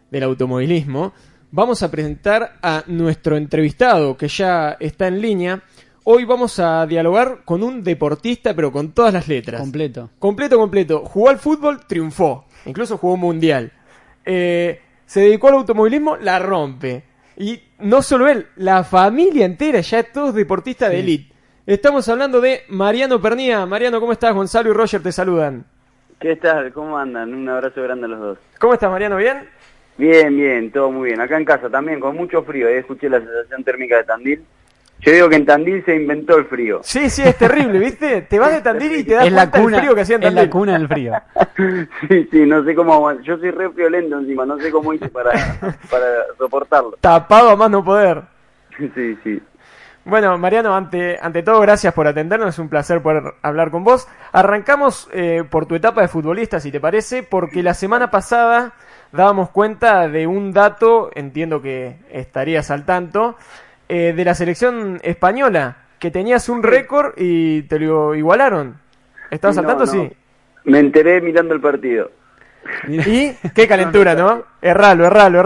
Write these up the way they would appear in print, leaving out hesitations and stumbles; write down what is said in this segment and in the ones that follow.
del automovilismo, vamos a presentar a nuestro entrevistado que ya está en línea. Hoy vamos a dialogar con un deportista, pero con todas las letras. Completo. Jugó al fútbol, triunfó. Incluso jugó un mundial. Se dedicó al automovilismo, la rompe. Y no solo él, la familia entera, ya todos deportistas de élite. Estamos hablando de Mariano Pernía. Mariano, ¿cómo estás? Gonzalo y Roger te saludan. ¿Qué tal? ¿Cómo andan? Un abrazo grande a los dos. ¿Cómo estás, Mariano? ¿Bien? Bien, todo muy bien. Acá en casa también, con mucho frío. Escuché la sensación térmica de Tandil. Yo digo que en Tandil se inventó el frío. Sí, es terrible, ¿viste? Te vas de Tandil y te das cuenta del frío que hacía en Tandil. Es la cuna del frío. Sí, no sé cómo... Yo soy re friolento encima, no sé cómo hice para soportarlo. Tapado a más no poder. Sí. Bueno, Mariano, ante todo, gracias por atendernos, es un placer poder hablar con vos. Arrancamos por tu etapa de futbolista, si te parece, porque la semana pasada dábamos cuenta de un dato, entiendo que estarías al tanto, de la selección española, que tenías un récord y te lo igualaron. ¿Estabas al tanto? No. Sí. Me enteré mirando el partido. Y qué calentura, ¿no? Erralo.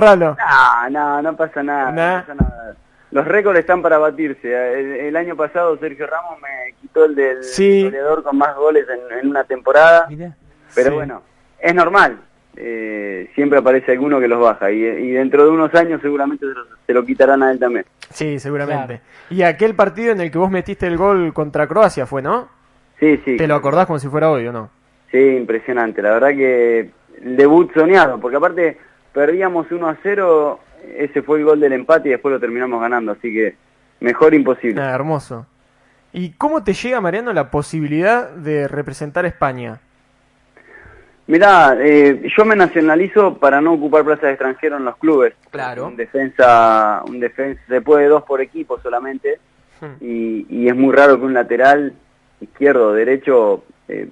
No pasa nada. Los récords están para batirse. El año pasado Sergio Ramos me quitó el del goleador con más goles en una temporada. Pero bueno, es normal. Siempre aparece alguno que los baja. Y dentro de unos años seguramente se lo quitarán a él también. Sí, seguramente. Claro. Y aquel partido en el que vos metiste el gol contra Croacia fue, ¿no? Sí. ¿Te lo acordás como si fuera hoy o no? Sí, impresionante. La verdad que el debut soñado. Porque aparte perdíamos 1-0... Ese fue el gol del empate y después lo terminamos ganando, así que mejor imposible. Hermoso. ¿Y cómo te llega, Mariano, la posibilidad de representar a España? Mirá, yo me nacionalizo para no ocupar plazas de extranjero en los clubes. Claro. Un defensa se puede 2 por equipo solamente, y es muy raro que un lateral izquierdo o derecho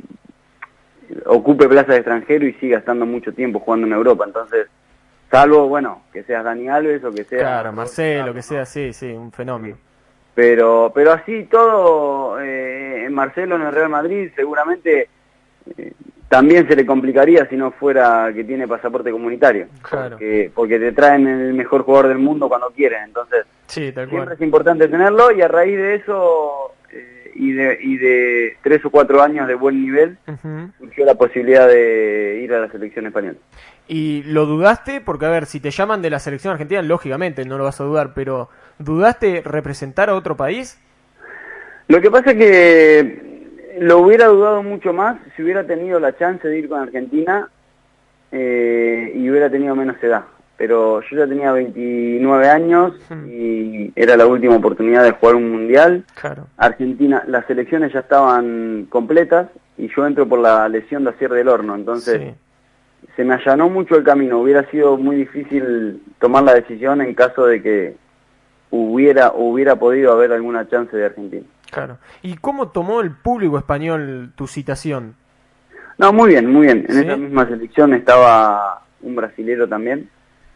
ocupe plazas de extranjero y siga estando mucho tiempo jugando en Europa, entonces... Salvo, bueno, que seas Dani Alves o que sea... Claro, Marcelo, que sea, sí, un fenómeno. Pero así todo, Marcelo en el Real Madrid seguramente también se le complicaría si no fuera que tiene pasaporte comunitario. Claro. Porque te traen el mejor jugador del mundo cuando quieren, entonces sí, tal siempre cual. Es importante tenerlo y a raíz de eso... y de 3 o 4 años de buen nivel, surgió la posibilidad de ir a la selección española. ¿Y lo dudaste? Porque, a ver, si te llaman de la selección argentina, lógicamente no lo vas a dudar, pero ¿dudaste representar a otro país? Lo que pasa es que lo hubiera dudado mucho más si hubiera tenido la chance de ir con Argentina y hubiera tenido menos edad. Pero yo ya tenía 29 años y era la última oportunidad de jugar un mundial. Claro. Argentina, las selecciones ya estaban completas y yo entro por la lesión de Asier del Horno, entonces se me allanó mucho el camino. Hubiera sido muy difícil tomar la decisión en caso de que hubiera podido haber alguna chance de Argentina. Claro. ¿Y cómo tomó el público español tu citación? No, muy bien. En esa misma selección estaba un brasilero también.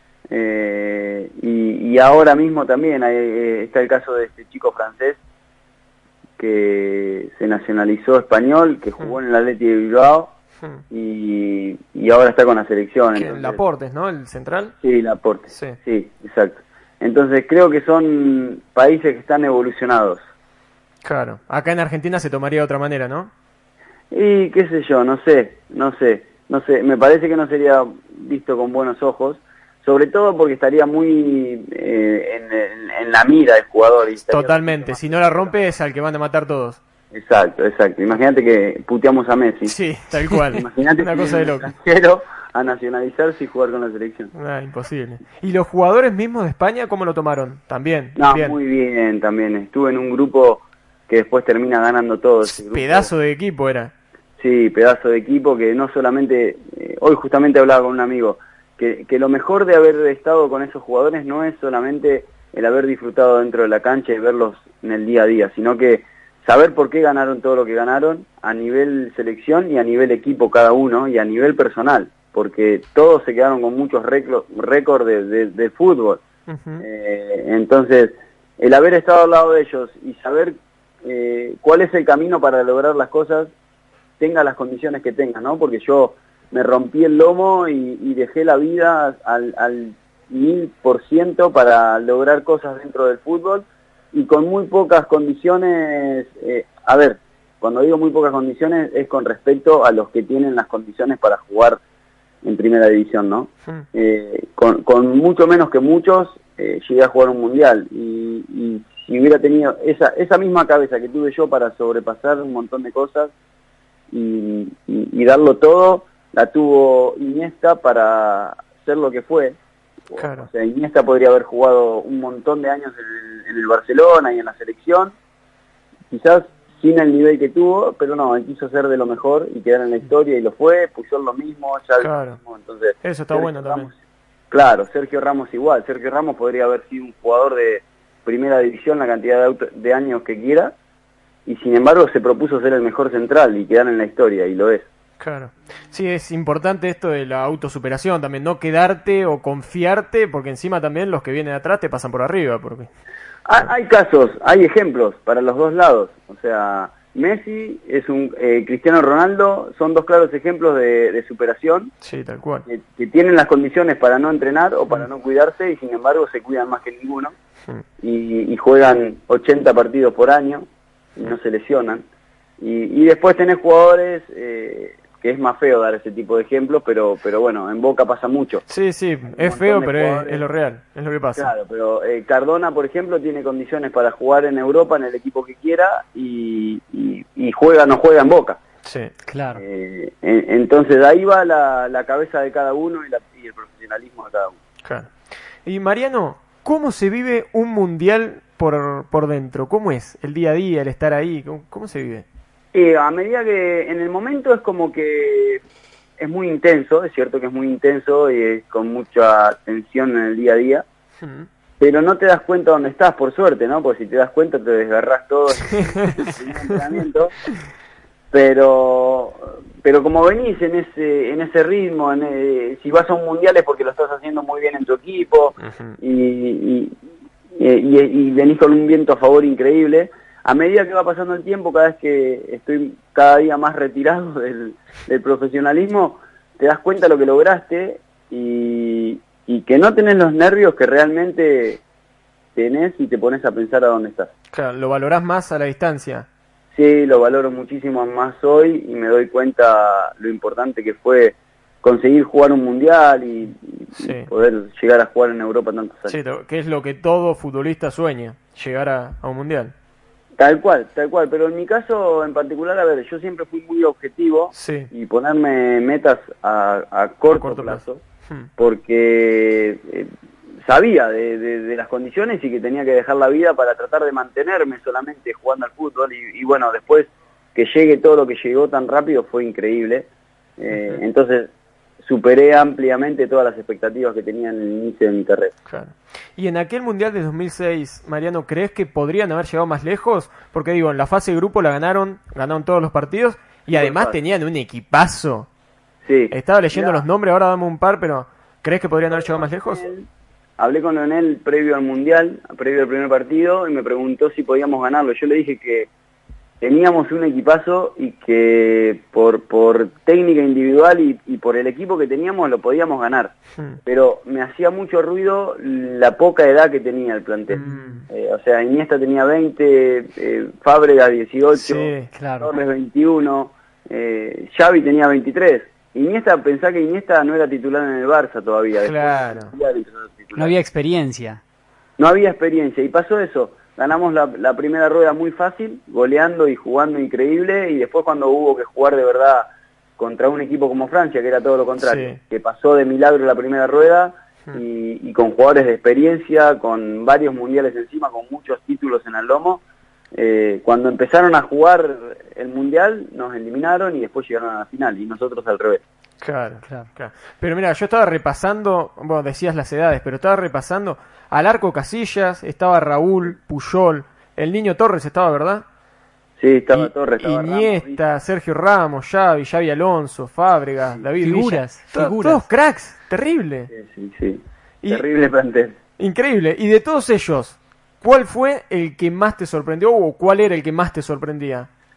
Y ahora mismo también está el caso de este chico francés que se nacionalizó español, que jugó en el Athletic de Bilbao y ahora está con la selección. Entonces, Laporte, ¿no? ¿El central? Sí, Laporte. Sí, exacto. Entonces creo que son países que están evolucionados. Claro. Acá en Argentina se tomaría de otra manera, ¿no? Y qué sé yo, no sé. Me parece que no sería visto con buenos ojos. Sobre todo porque estaría muy en la mira del jugador. Totalmente, si no la rompe es al que van a matar todos. Exacto. Imagínate que puteamos a Messi. Sí, tal cual. Imagínate una cosa de loco. A nacionalizarse y jugar con la selección. Imposible. ¿Y los jugadores mismos de España cómo lo tomaron? ¿También? No, bien. Muy bien también. Estuve en un grupo que después termina ganando todo. Pedazo de equipo era. Sí, pedazo de equipo que no solamente... hoy justamente hablaba con un amigo... Que lo mejor de haber estado con esos jugadores no es solamente el haber disfrutado dentro de la cancha y verlos en el día a día, sino que saber por qué ganaron todo lo que ganaron a nivel selección y a nivel equipo cada uno y a nivel personal, porque todos se quedaron con muchos récords de fútbol. Entonces, el haber estado al lado de ellos y saber cuál es el camino para lograr las cosas, tenga las condiciones que tenga, ¿no? Porque yo me rompí el lomo y dejé la vida al 1000% para lograr cosas dentro del fútbol y con muy pocas condiciones. A ver, cuando digo muy pocas condiciones es con respecto a los que tienen las condiciones para jugar en primera división, ¿no? Con mucho menos que muchos llegué a jugar un mundial y si hubiera tenido esa misma cabeza que tuve yo para sobrepasar un montón de cosas y darlo todo, la tuvo Iniesta para ser lo que fue. Claro. O sea, Iniesta podría haber jugado un montón de años en el Barcelona y en la selección, quizás sin el nivel que tuvo, pero no, él quiso ser de lo mejor y quedar en la historia y lo fue, Puyol lo mismo, Xavi lo mismo, entonces... Eso está bueno también. Claro, Sergio Ramos igual, Sergio Ramos podría haber sido un jugador de primera división la cantidad de años que quiera, y sin embargo se propuso ser el mejor central y quedar en la historia, y lo es. Claro. Sí, es importante esto de la autosuperación también, no quedarte o confiarte, porque encima también los que vienen atrás te pasan por arriba. Porque hay casos, hay ejemplos para los dos lados. O sea, Messi es Cristiano Ronaldo son dos claros ejemplos de superación. Sí, tal cual. Que tienen las condiciones para no entrenar o para no cuidarse y sin embargo se cuidan más que ninguno. Y juegan 80 partidos por año y no se lesionan. Y después tenés jugadores... que es más feo dar ese tipo de ejemplos, pero bueno, en Boca pasa mucho. Sí, es feo, pero es lo real, es lo que pasa. Claro, pero Cardona, por ejemplo, tiene condiciones para jugar en Europa, en el equipo que quiera, y juega, no juega en Boca. Sí, claro. Entonces, de ahí va la cabeza de cada uno y el profesionalismo de cada uno. Claro. Y Mariano, ¿cómo se vive un mundial por dentro? ¿Cómo es el día a día, el estar ahí? ¿Cómo se vive? A medida que en el momento es como que es muy intenso, es cierto que es muy intenso y es con mucha tensión en el día a día, pero no te das cuenta dónde estás, por suerte, ¿no? Porque si te das cuenta te desgarrás todo en el primer entrenamiento, pero como venís en ese ritmo, si vas a un mundial es porque lo estás haciendo muy bien en tu equipo y venís con un viento a favor increíble. A medida que va pasando el tiempo, cada vez que estoy cada día más retirado del profesionalismo, te das cuenta de lo que lograste y que no tenés los nervios que realmente tenés y te pones a pensar a dónde estás. Claro, lo valorás más a la distancia. Sí, lo valoro muchísimo más hoy y me doy cuenta lo importante que fue conseguir jugar un mundial y poder llegar a jugar en Europa tantos años. Sí, que es lo que todo futbolista sueña, llegar a un mundial. Tal cual, pero en mi caso en particular, a ver, yo siempre fui muy objetivo y ponerme metas a corto plazo, porque sabía de las condiciones y que tenía que dejar la vida para tratar de mantenerme solamente jugando al fútbol y bueno, después que llegue todo lo que llegó tan rápido fue increíble, entonces superé ampliamente todas las expectativas que tenía en el inicio de mi carrera. Claro. Y en aquel Mundial de 2006, Mariano, ¿crees que podrían haber llegado más lejos? Porque digo, en la fase de grupo ganaron todos los partidos y además tenían un equipazo. Sí. Estaba leyendo los nombres, ahora dame un par, pero ¿crees que podrían haber llegado más lejos? Hablé con Leonel previo al Mundial, previo al primer partido, y me preguntó si podíamos ganarlo. Yo le dije que teníamos un equipazo y que por técnica individual y por el equipo que teníamos lo podíamos ganar. Pero me hacía mucho ruido la poca edad que tenía el plantel. O sea, Iniesta tenía 20, Fábregas 18, Torres 21, Xavi tenía 23. Pensá que Iniesta no era titular en el Barça todavía. Claro. No había experiencia. No había experiencia y pasó eso. Ganamos la primera rueda muy fácil, goleando y jugando increíble, y después cuando hubo que jugar de verdad contra un equipo como Francia, que era todo lo contrario, que pasó de milagro la primera rueda, y con jugadores de experiencia, con varios mundiales encima, con muchos títulos en el lomo, cuando empezaron a jugar el mundial nos eliminaron y después llegaron a la final, y nosotros al revés. Claro. Pero mira, yo estaba repasando, bueno, decías las edades, pero estaba repasando, al arco Casillas, estaba Raúl, Puyol, el Niño Torres estaba, ¿verdad? Sí, estaba Torres, estaba Iniesta, Ramos, Sergio Ramos, Xavi Alonso, Fábregas, David figuras. Todos cracks, terrible. Sí. Terrible plantel. Increíble. Y de todos ellos, ¿cuál fue el que más te sorprendió o cuál era el que más te sorprendía?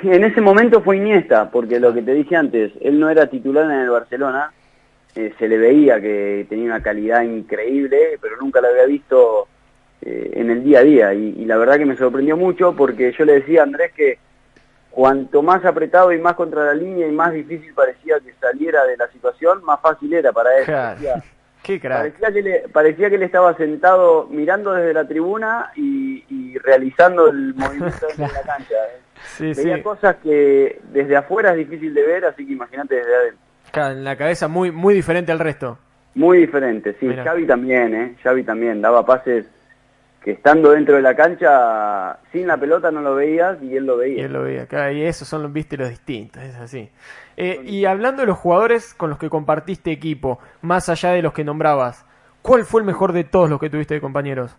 En ese momento fue Iniesta, porque lo que te dije antes, él no era titular en el Barcelona, se le veía que tenía una calidad increíble, pero nunca lo había visto en el día a día, y la verdad que me sorprendió mucho, porque yo le decía a Andrés que cuanto más apretado y más contra la línea y más difícil parecía que saliera de la situación, más fácil era para él. Claro. Qué crack. Parecía que él estaba sentado mirando desde la tribuna y realizando el movimiento dentro de la cancha. Veía cosas que desde afuera es difícil de ver, así que imagínate desde adentro. Claro, en la cabeza muy diferente al resto. Muy diferente, sí. Mirá. Xavi también daba pases que estando dentro de la cancha, sin la pelota no lo veías y él lo veía. Claro, y esos son viste, los distintos, es así. Y hablando de los jugadores con los que compartiste equipo, más allá de los que nombrabas, ¿cuál fue el mejor de todos los que tuviste de compañeros?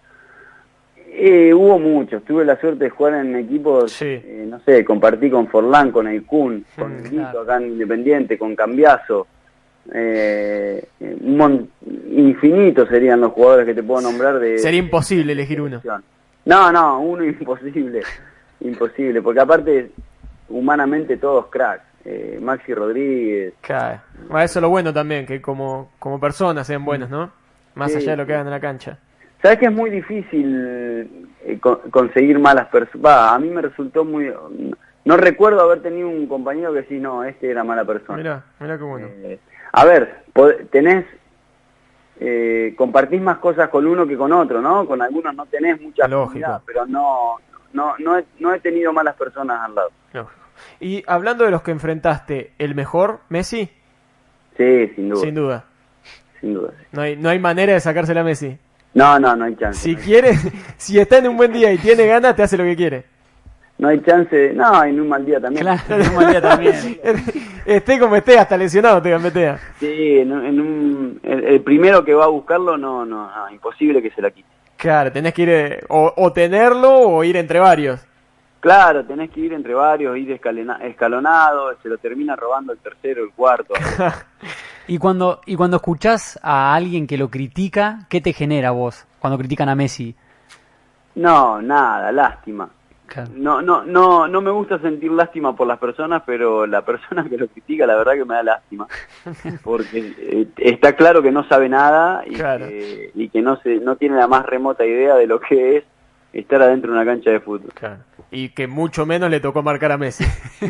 Hubo muchos, tuve la suerte de jugar en equipos, no sé, compartí con Forlán, con El Kun, con Guito acá en Independiente, con Cambiaso. Infinitos serían los jugadores que te puedo nombrar. Sería imposible elegir uno. No, uno imposible, porque aparte humanamente todos cracks. Maxi Rodríguez. Claro. Bueno, eso es lo bueno también, que como personas sean buenos, ¿no? Más allá de lo que hagan en la cancha. ¿Sabes que es muy difícil conseguir malas personas? A mí me resultó muy... No recuerdo haber tenido un compañero que sí, no, este era mala persona. Mirá qué bueno. A ver, compartís más cosas con uno que con otro, ¿no? Con algunos no tenés mucha afinidad, pero no he tenido malas personas al lado. Lógico. Y hablando de los que enfrentaste, ¿el mejor, Messi? Sí, sin duda. Sin duda. Sí. No hay manera de sacársela a Messi. No hay chance. Si quiere, si está en un buen día y tiene ganas, te hace lo que quiere. No hay chance, en un mal día también. Claro, en un mal día también. Esté como esté, hasta lesionado te gambetea. Sí, el primero que va a buscarlo, no, imposible que se la quite. Claro, tenés que ir, o tenerlo o ir entre varios. Claro, tenés que ir entre varios, ir escalonado, se lo termina robando el tercero, el cuarto. Y cuando escuchás a alguien que lo critica, ¿qué te genera vos cuando critican a Messi? No, nada, lástima. Claro. No me gusta sentir lástima por las personas, pero la persona que lo critica, la verdad que me da lástima. Porque está claro que no sabe nada y que no tiene la más remota idea de lo que es estar adentro de una cancha de fútbol. Claro. Y que mucho menos le tocó marcar a Messi.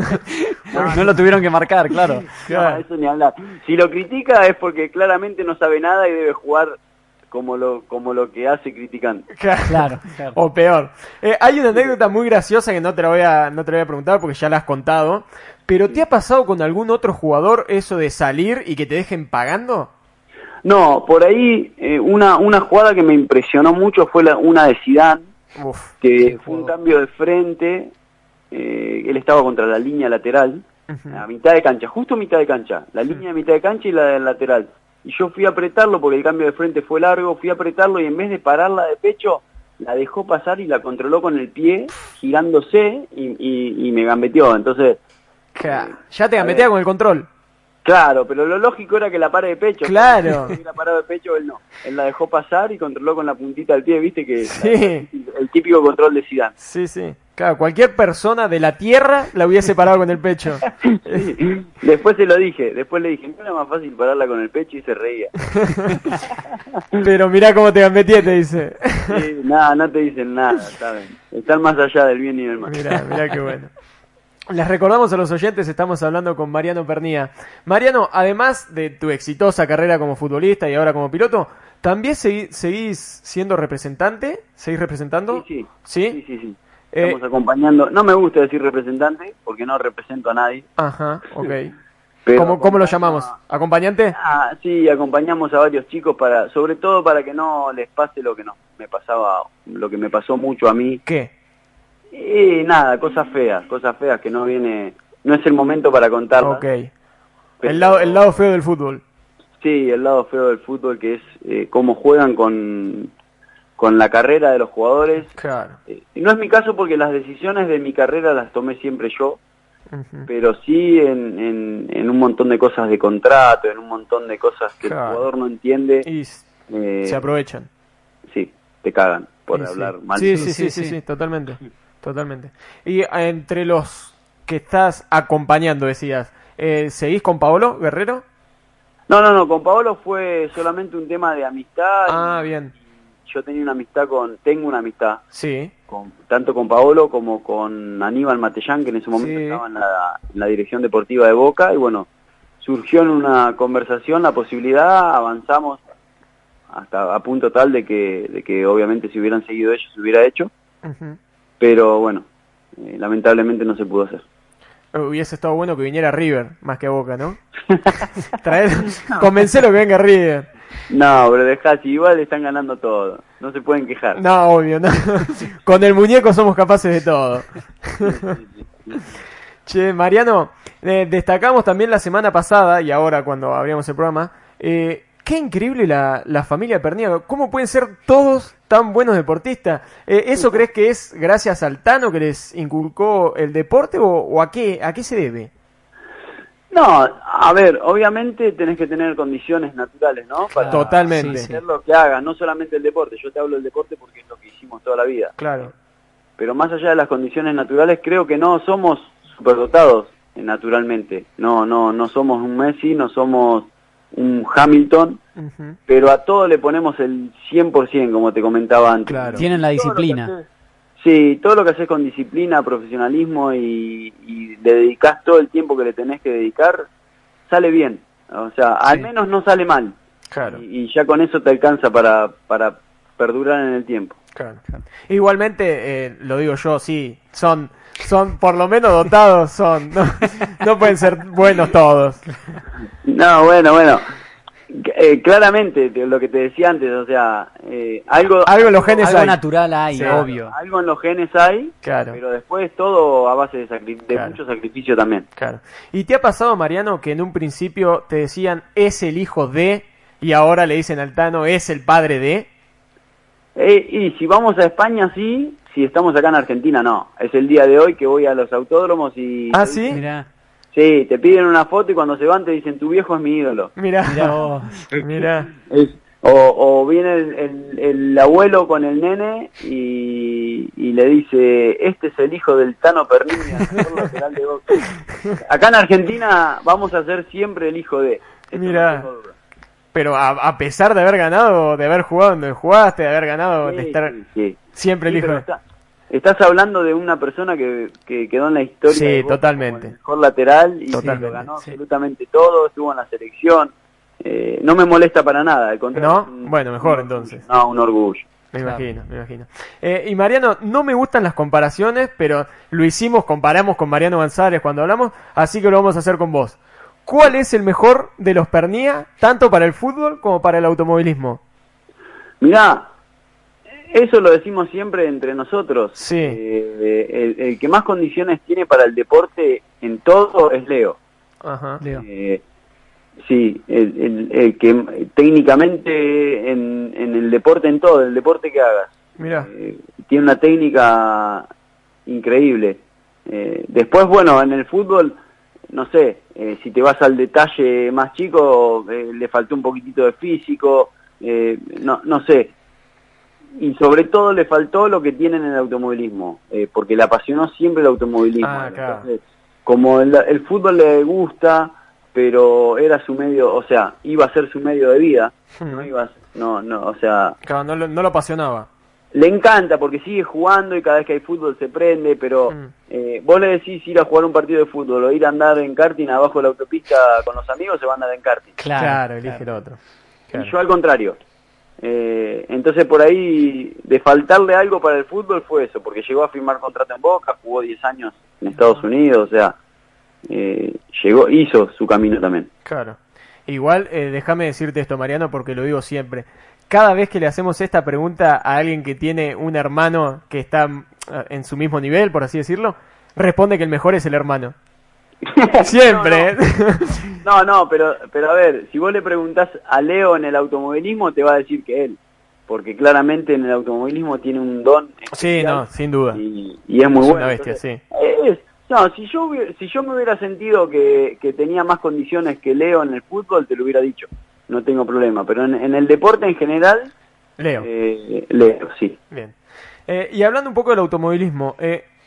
No lo tuvieron que marcar, claro. No, eso ni hablar. Si lo critica es porque claramente no sabe nada y debe jugar como lo que hace criticando. Claro. O peor. Hay una anécdota muy graciosa que no te la voy a preguntar porque ya la has contado. ¿Pero te ha pasado con algún otro jugador eso de salir y que te dejen pagando? No, por ahí una jugada que me impresionó mucho fue una de Zidane. Que fue un cambio de frente, él estaba contra la línea lateral, a mitad de cancha, justo mitad de cancha, la línea de mitad de cancha y la del lateral, y yo fui a apretarlo porque el cambio de frente fue largo, fui a apretarlo y en vez de pararla de pecho, la dejó pasar y la controló con el pie, girándose y me gambeteó, entonces... Ya te gambetea con el control. Claro, pero lo lógico era que la pare de pecho. Claro. Si hubiera parado de pecho, él no. Él la dejó pasar y controló con la puntita del pie, ¿viste? Que el típico control de Zidane. Sí. Claro, cualquier persona de la tierra la hubiese parado con el pecho. Sí. Después le dije, no era más fácil pararla con el pecho y se reía. Pero mirá cómo te gambeteé, te dice. Sí, nada, no te dicen nada, ¿saben? Están más allá del bien y del mal. Mirá qué bueno. Les recordamos a los oyentes, estamos hablando con Mariano Pernía. Mariano, además de tu exitosa carrera como futbolista y ahora como piloto, ¿también seguís siendo representante? ¿Seguís representando? Sí. Estamos acompañando, no me gusta decir representante, porque no represento a nadie. Ajá, ok. ¿Cómo lo llamamos? ¿Acompañante? Sí, acompañamos a varios chicos sobre todo para que no les pase lo que me pasó mucho a mí. ¿Qué? Nada, cosas feas que no es el momento para contarlas. Ok. El lado feo del fútbol. Sí, el lado feo del fútbol, que es cómo juegan con la carrera de los jugadores. Claro. No es mi caso porque las decisiones de mi carrera las tomé siempre yo, pero sí en un montón de cosas de contrato, en un montón de cosas que el jugador no entiende. Y se aprovechan. Sí, te cagan por hablar mal. Sí, totalmente. Y entre los que estás acompañando, decías. ¿Seguís con Paolo Guerrero? No, con Paolo fue solamente un tema de amistad. Bien. Yo tengo una amistad, sí, tanto con Paolo como con Aníbal Matellán, que en ese momento estaba en la dirección deportiva de Boca, y bueno, surgió en una conversación la posibilidad, avanzamos hasta a punto tal de que obviamente si hubieran seguido ellos se hubiera hecho, pero bueno, lamentablemente no se pudo hacer. Hubiese estado bueno que viniera River, más que Boca, ¿no? Convencelo que venga River. No, pero dejá, si igual están ganando todo, no se pueden quejar. No, obvio, no. Con el muñeco somos capaces de todo. Che, Mariano, destacamos también la semana pasada, y ahora cuando abríamos el programa, qué increíble la familia Pernía. ¿Cómo pueden ser todos tan buenos deportistas? ¿Eso crees que es gracias al Tano que les inculcó el deporte o a qué se debe? No, a ver, obviamente tenés que tener condiciones naturales, ¿no? Para Totalmente. hacer lo que hagas, no solamente el deporte. Yo te hablo del deporte porque es lo que hicimos toda la vida. Claro. Pero más allá de las condiciones naturales, creo que no somos superdotados naturalmente. No somos un Messi, no somos un Hamilton, pero a todo le ponemos el 100%, como te comentaba antes. Claro. Tienen la disciplina. Sí, todo lo que haces con disciplina, profesionalismo y le dedicás todo el tiempo que le tenés que dedicar, sale bien. O sea, al menos no sale mal. Claro. Y ya con eso te alcanza para perdurar en el tiempo. Claro. Igualmente, lo digo yo, sí, son por lo menos dotados, no pueden ser buenos todos. No, bueno. Claramente, lo que te decía antes, o sea, algo en los genes algo hay. natural hay, Sí, obvio. Algo en los genes hay, claro. Pero después todo a base de claro. mucho sacrificio también. Claro. ¿Y te ha pasado, Mariano, que en un principio te decían es el hijo de, y ahora le dicen al Tano es el padre de? Y si vamos a España, sí. Si estamos acá en Argentina, no. Es el día de hoy que voy a los autódromos y... ¿Ah, sí? Mirá. Sí, te piden una foto y cuando se van te dicen tu viejo es mi ídolo. Mirá. O viene el abuelo con el nene y le dice, este es el hijo del Tano Pernía, lateral de Boca. Acá en Argentina vamos a ser siempre el hijo de... Mirá. Pero a pesar de haber ganado, de haber jugado donde jugaste, de haber ganado, de estar siempre el hijo de... Estás hablando de una persona que quedó en la historia sí, totalmente. como el mejor lateral y totalmente, lo ganó absolutamente todo, estuvo en la selección. No me molesta para nada, al contrario. ¿No? Bueno, mejor entonces. No, un orgullo. Me imagino. Y Mariano, no me gustan las comparaciones, pero comparamos con Mariano González cuando hablamos, así que lo vamos a hacer con vos. ¿Cuál es el mejor de los Pernía, tanto para el fútbol como para el automovilismo? Mirá, eso lo decimos siempre entre nosotros. Sí. El que más condiciones tiene para el deporte en todo es Leo. Ajá. Leo. Sí, el que técnicamente en el deporte, en todo, el deporte que hagas, mirá, tiene una técnica increíble. Después, bueno, en el fútbol, no sé, si te vas al detalle más chico, le faltó un poquitito de físico, no sé. Y sobre todo le faltó lo que tiene en el automovilismo, porque le apasionó siempre el automovilismo. Claro. Entonces, como el fútbol le gusta, pero era su medio, o sea, iba a ser su medio de vida, o sea... Claro, no lo apasionaba. Le encanta porque sigue jugando y cada vez que hay fútbol se prende, pero vos le decís ir a jugar un partido de fútbol o ir a andar en karting abajo de la autopista con los amigos, se van a andar en karting. Claro, elige el otro. Claro. Y yo al contrario. Entonces por ahí de faltarle algo para el fútbol fue eso, porque llegó a firmar contrato en Boca, jugó 10 años en Estados Unidos, o sea, hizo su camino también. Claro. Igual, déjame decirte esto, Mariano, porque lo digo siempre. Cada vez que le hacemos esta pregunta a alguien que tiene un hermano que está en su mismo nivel, por así decirlo, responde que el mejor es el hermano. Siempre. No, pero a ver, si vos le preguntás a Leo en el automovilismo, te va a decir que él, porque claramente en el automovilismo tiene un don especial. Sí, no, sin duda. Y es muy bueno. Una bestia, entonces, sí. Si yo me hubiera sentido que tenía más condiciones que Leo en el fútbol, te lo hubiera dicho. No tengo problema, pero en el deporte en general... Leo, sí. Bien. Y hablando un poco del automovilismo,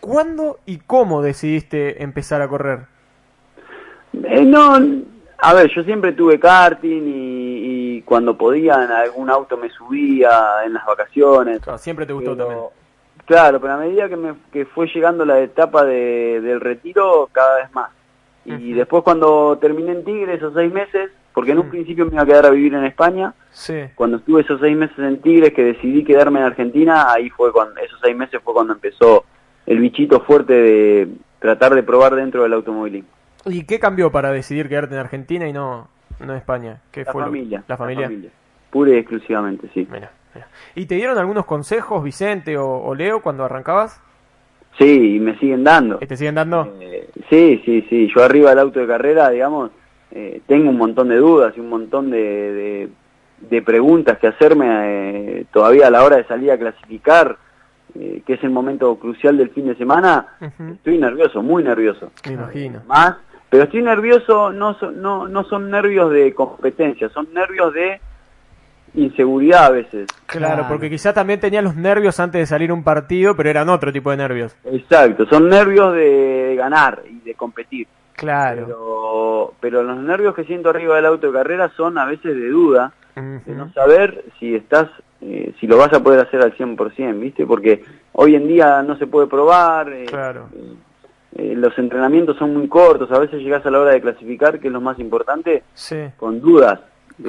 ¿Cuándo y cómo decidiste empezar a correr? No, a ver, yo siempre tuve karting y cuando podía en algún auto me subía en las vacaciones. Claro, siempre te gustó también. Claro, pero a medida que fue llegando la etapa del retiro, cada vez más. Y después cuando terminé en Tigre esos 6 meses, porque en un principio me iba a quedar a vivir en España, cuando estuve esos 6 meses en Tigres que decidí quedarme en Argentina, ahí fue cuando, esos 6 meses fue cuando empezó el bichito fuerte de tratar de probar dentro del automovilismo. ¿Y qué cambió para decidir quedarte en Argentina y no en España? ¿Qué fue familia. La familia. Pura y exclusivamente, sí. Mira. ¿Y te dieron algunos consejos, Vicente o Leo, cuando arrancabas? Sí, y me siguen dando. ¿Y te siguen dando? Sí. Yo arriba del auto de carrera, digamos, tengo un montón de dudas y un montón de preguntas que hacerme todavía a la hora de salir a clasificar, que es el momento crucial del fin de semana. Estoy nervioso, muy nervioso. Me imagino. Pero estoy nervioso, no son nervios de competencia, son nervios de inseguridad a veces. Claro, porque quizá también tenía los nervios antes de salir a un partido, pero eran otro tipo de nervios. Exacto, son nervios de ganar y de competir. Claro. Pero los nervios que siento arriba del auto de carrera son a veces de duda, de no saber si si lo vas a poder hacer al 100%, ¿viste? Porque hoy en día no se puede probar, los entrenamientos son muy cortos, a veces llegás a la hora de clasificar, que es lo más importante, con dudas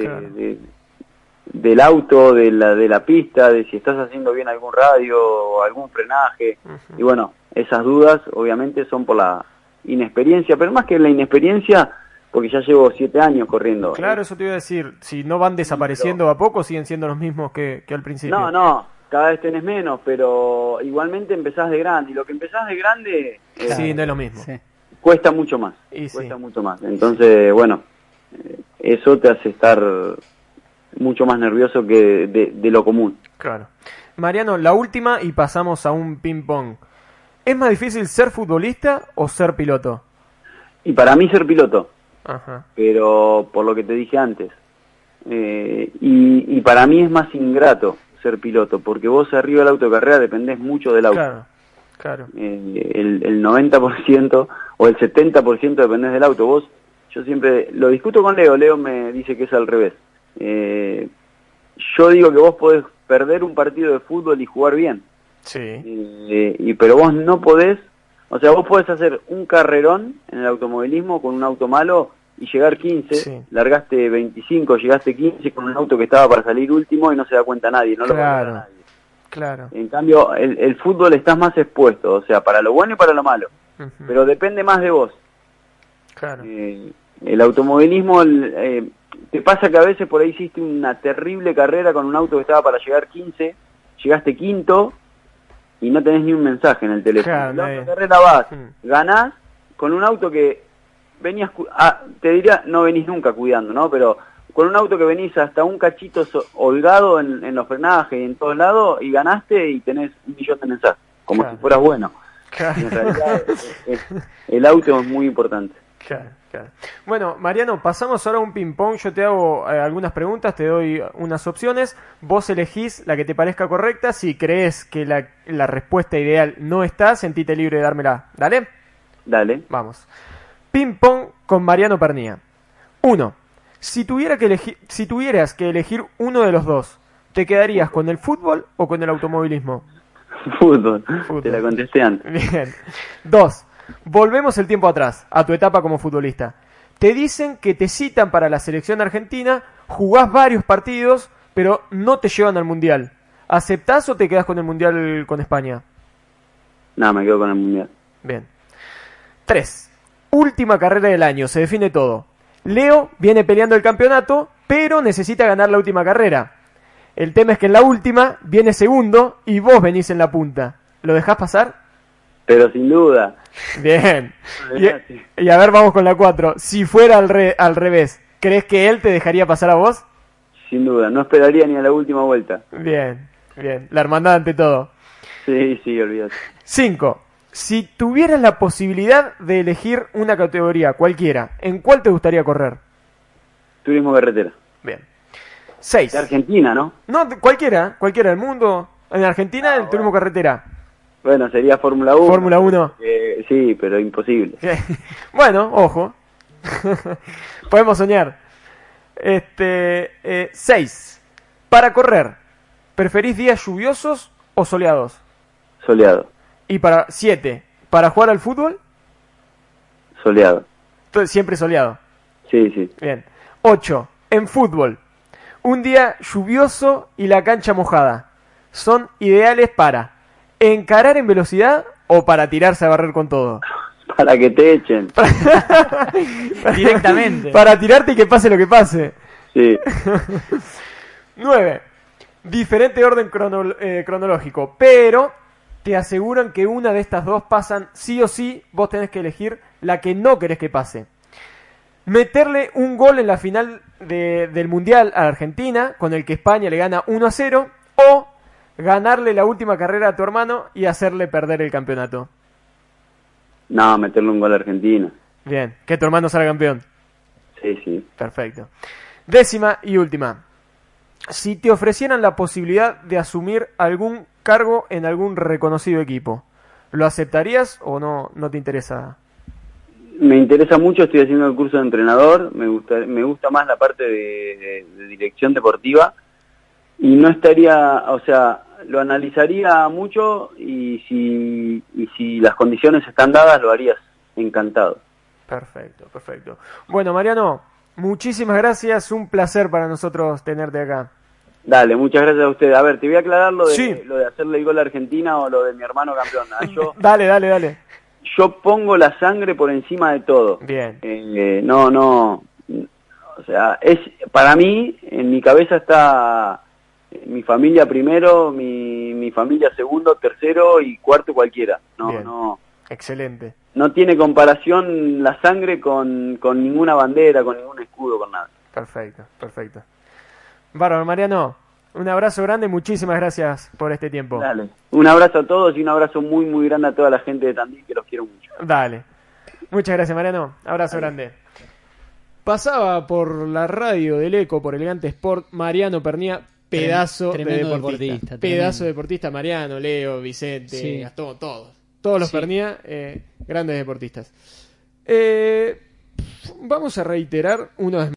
del auto, de la pista, de si estás haciendo bien algún radio o algún frenaje. Y bueno, esas dudas obviamente son por la inexperiencia, pero más que la inexperiencia, porque ya llevo 7 años corriendo. Claro, eso te iba a decir, si no van desapareciendo a poco, siguen siendo los mismos que al principio. No, cada vez tenés menos, pero igualmente empezás de grande, y lo que empezás de grande no es lo mismo. Cuesta mucho más, mucho más. Entonces, bueno, eso te hace estar mucho más nervioso que de lo común. Claro. Mariano, la última y pasamos a un ping-pong. ¿Es más difícil ser futbolista o ser piloto? Y para mí ser piloto. Ajá. Pero por lo que te dije antes. Y para mí es más ingrato ser piloto, porque vos arriba del auto de carrera dependés mucho del auto. Claro. El 90% o el 70% dependés del auto. Yo siempre lo discuto con Leo me dice que es al revés. Yo digo que vos podés perder un partido de fútbol y jugar bien. Pero vos no podés, o sea, vos podés hacer un carrerón en el automovilismo con un auto malo y llegar 15, largaste 25, llegaste 15 con un auto que estaba para salir último y no se da cuenta nadie, no lo va a ver nadie. Claro. En cambio, el fútbol estás más expuesto, o sea, para lo bueno y para lo malo, pero depende más de vos. Claro. El automovilismo, te pasa que a veces por ahí hiciste una terrible carrera con un auto que estaba para llegar 15, llegaste quinto y no tenés ni un mensaje en el teléfono. La carrera vas, ganás con un auto que venías, te diría, no venís nunca cuidando, ¿no? Pero con un auto que venís hasta un cachito holgado en los frenajes y en todos lados y ganaste y tenés 1.000.000 de mensajes, como si fueras bueno. En realidad el auto es muy importante. Claro. Bueno, Mariano, pasamos ahora a un ping-pong. Yo te hago algunas preguntas, te doy unas opciones. Vos elegís la que te parezca correcta. Si crees que la respuesta ideal no está, sentite libre de dármela. ¿Dale? Dale. Vamos. Ping-pong con Mariano Pernía. 1. Si tuvieras que elegir uno de los dos, ¿te quedarías con el fútbol o con el automovilismo? Fútbol. Te la contesté antes. Bien. 2. Volvemos el tiempo atrás, a tu etapa como futbolista. Te dicen que te citan para la selección argentina, jugás varios partidos, pero no te llevan al Mundial. ¿Aceptás o te quedás con el Mundial con España? No, me quedo con el Mundial. Bien. 3. Última carrera del año, se define todo. Leo viene peleando el campeonato, pero necesita ganar la última carrera. El tema es que en la última viene segundo y vos venís en la punta. ¿Lo dejás pasar? Pero sin duda. Bien. Y a ver, vamos con la 4. Si fuera al revés, ¿crees que él te dejaría pasar a vos? Sin duda, no esperaría ni a la última vuelta. Bien. La hermandad ante todo. Sí, olvídate. 5. Si tuvieras la posibilidad de elegir una categoría, cualquiera, ¿en cuál te gustaría correr? Turismo carretera. Bien. 6. De Argentina, ¿no? No, cualquiera del mundo. En Argentina el turismo carretera. Bueno, sería Fórmula 1. Fórmula 1. Sí, pero imposible. Bueno, ojo. Podemos soñar. 6. Para correr, ¿preferís días lluviosos o soleados? Soleado. Y 7. ¿Para jugar al fútbol? Soleado. Entonces, siempre soleado. Sí, sí. Bien. 8. En fútbol, un día lluvioso y la cancha mojada. Son ideales para encarar en velocidad o para tirarse a barrer con todo. Para que te echen. Directamente. Para tirarte y que pase lo que pase. Sí. 9. Diferente orden cronológico, pero te aseguran que una de estas dos pasan sí o sí. Vos tenés que elegir la que no querés que pase. Meterle un gol en la final del Mundial a Argentina, con el que España le gana 1-0, o ganarle la última carrera a tu hermano y hacerle perder el campeonato. No, meterle un gol a Argentina. Bien, que tu hermano salga campeón. Sí, sí. Perfecto. 10ª y última. Si te ofrecieran la posibilidad de asumir algún cargo en algún reconocido equipo, ¿lo aceptarías o no te interesa? Me interesa mucho, estoy haciendo el curso de entrenador, me gusta más la parte de dirección deportiva y no estaría, o sea, lo analizaría mucho y si las condiciones están dadas lo harías encantado. Perfecto, perfecto. Bueno, Mariano, muchísimas gracias, un placer para nosotros tenerte acá. Dale, muchas gracias a usted. A ver, te voy a aclarar lo de, Sí. lo de hacerle el gol a Argentina o lo de mi hermano campeón. Dale. Yo pongo la sangre por encima de todo. Bien. O sea, para mí, en mi cabeza está mi familia primero, mi familia segundo, tercero y cuarto cualquiera. Bien. No. Excelente. No tiene comparación la sangre con ninguna bandera, con ningún escudo, con nada. Perfecto. Bárbaro, Mariano, un abrazo grande, muchísimas gracias por este tiempo. Dale. Un abrazo a todos y un abrazo muy, muy grande a toda la gente de Tandil, que los quiero mucho. Dale. Muchas gracias, Mariano. Abrazo grande. Pasaba por la radio del Eco, por Elegante Sport, Mariano Pernía, pedazo de deportista. Pedazo de deportista, Mariano, Leo, Vicente, sí. Gastón, todos los Pernía, grandes deportistas. Vamos a reiterar una vez más.